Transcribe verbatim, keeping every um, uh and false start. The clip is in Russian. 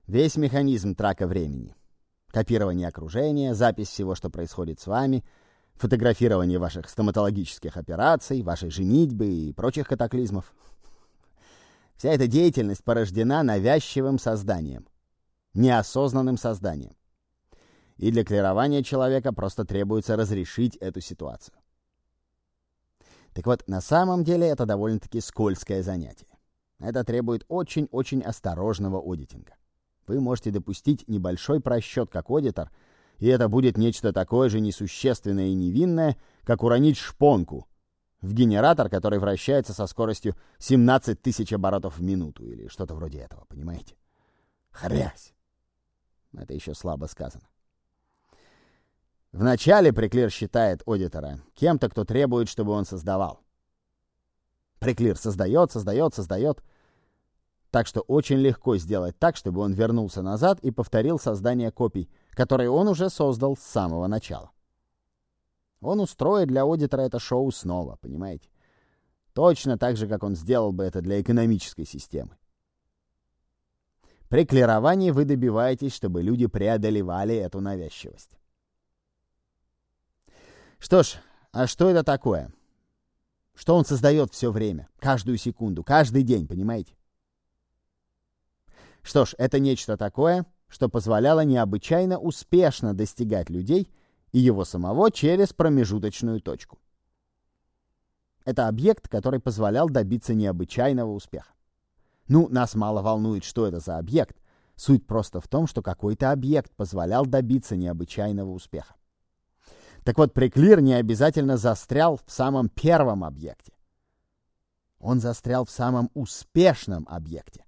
Весь механизм трака времени. Копирование окружения, запись всего, что происходит с вами, фотографирование ваших стоматологических операций, вашей женитьбы и прочих катаклизмов. Вся эта деятельность порождена навязчивым созданием, неосознанным созданием. И для клирования человека просто требуется разрешить эту ситуацию. Так вот, на самом деле это довольно-таки скользкое занятие. Это требует очень-очень осторожного одитинга. Вы можете допустить небольшой просчет как одитор, и это будет нечто такое же несущественное и невинное, как уронить шпонку в генератор, который вращается со скоростью семнадцать тысяч оборотов в минуту или что-то вроде этого, понимаете? Хрясь! Это еще слабо сказано. Вначале Преклир считает одитора кем-то, кто требует, чтобы он создавал. Преклир создает, создает, создает. Так что очень легко сделать так, чтобы он вернулся назад и повторил создание копий, которые он уже создал с самого начала. Он устроит для одитора это шоу снова, понимаете? Точно так же, как он сделал бы это для экономической системы. При клировании вы добиваетесь, чтобы люди преодолевали эту навязчивость. Что ж, а что это такое? Что он создает все время, каждую секунду, каждый день, понимаете? Что ж, это нечто такое, что позволяло необычайно успешно достигать людей и его самого через промежуточную точку. Это объект, который позволял добиться необычайного успеха. Ну, нас мало волнует, что это за объект. Суть просто в том, что какой-то объект позволял добиться необычайного успеха. Так вот, Преклир не обязательно застрял в самом первом объекте. Он застрял в самом успешном объекте.